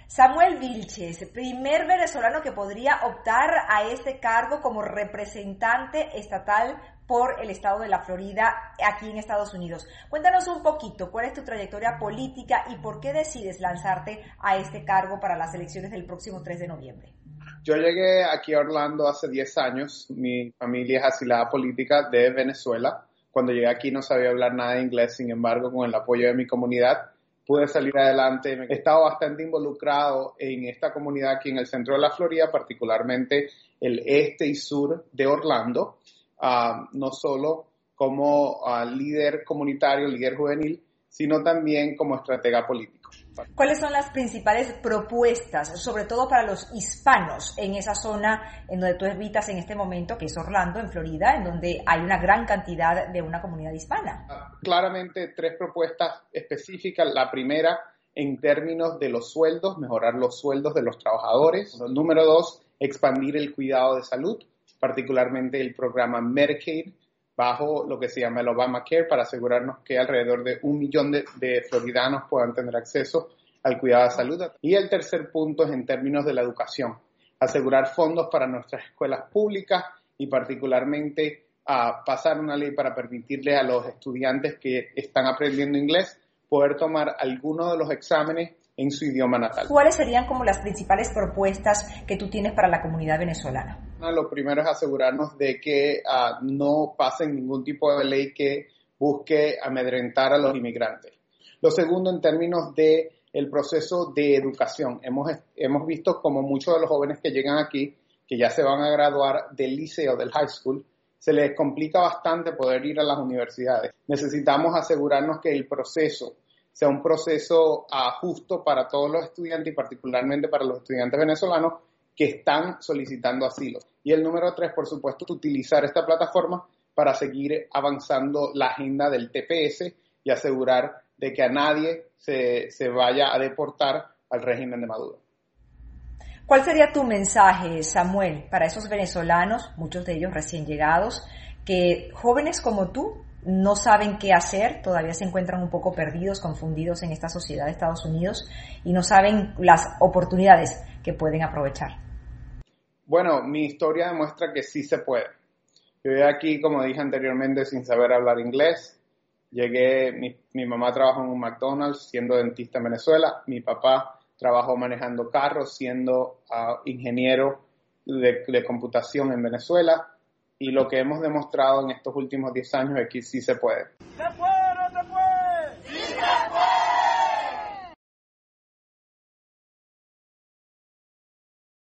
Samuel Vilches, primer venezolano que podría optar a este cargo como representante estatal por el estado de la Florida aquí en Estados Unidos. Cuéntanos un poquito cuál es tu trayectoria política y por qué decides lanzarte a este cargo para las elecciones del próximo 3 de noviembre. Yo llegué aquí a Orlando hace 10 años. Mi familia es asilada política de Venezuela. Cuando llegué aquí no sabía hablar nada de inglés, sin embargo, con el apoyo de mi comunidad pude salir adelante. He estado bastante involucrado en esta comunidad aquí en el centro de la Florida, particularmente el este y sur de Orlando, no solo como líder comunitario, líder juvenil, sino también como estratega político. ¿Cuáles son las principales propuestas, sobre todo para los hispanos, en esa zona en donde tú habitas en este momento, que es Orlando, en Florida, en donde hay una gran cantidad de una comunidad hispana? Claramente 3 propuestas específicas. La primera, en términos de los sueldos, mejorar los sueldos de los trabajadores. Número 2, expandir el cuidado de salud, particularmente el programa Medicaid, bajo lo que se llama el Obamacare, para asegurarnos que alrededor de 1 millón de floridanos puedan tener acceso al cuidado de salud. Y el tercer punto es en términos de la educación, asegurar fondos para nuestras escuelas públicas y particularmente pasar una ley para permitirle a los estudiantes que están aprendiendo inglés poder tomar alguno de los exámenes en su idioma natal. ¿Cuáles serían como las principales propuestas que tú tienes para la comunidad venezolana? Lo primero es asegurarnos de que no pasen ningún tipo de ley que busque amedrentar a los inmigrantes. Lo segundo, en términos de el proceso de educación. Hemos visto como muchos de los jóvenes que llegan aquí, que ya se van a graduar del liceo, del high school, se les complica bastante poder ir a las universidades. Necesitamos asegurarnos que el proceso sea un proceso justo para todos los estudiantes y particularmente para los estudiantes venezolanos que están solicitando asilo. Y el número 3, por supuesto, utilizar esta plataforma para seguir avanzando la agenda del TPS y asegurar de que a nadie se vaya a deportar al régimen de Maduro. ¿Cuál sería tu mensaje, Samuel, para esos venezolanos, muchos de ellos recién llegados, que jóvenes como tú no saben qué hacer, todavía se encuentran un poco perdidos, confundidos en esta sociedad de Estados Unidos y no saben las oportunidades que pueden aprovechar? Bueno, mi historia demuestra que sí se puede. Yo llegué aquí, como dije anteriormente, sin saber hablar inglés. Llegué, mi mamá trabajó en un McDonald's siendo dentista en Venezuela. Mi papá trabajó manejando carros siendo ingeniero de computación en Venezuela. Y lo que hemos demostrado en estos últimos 10 años es que sí se puede.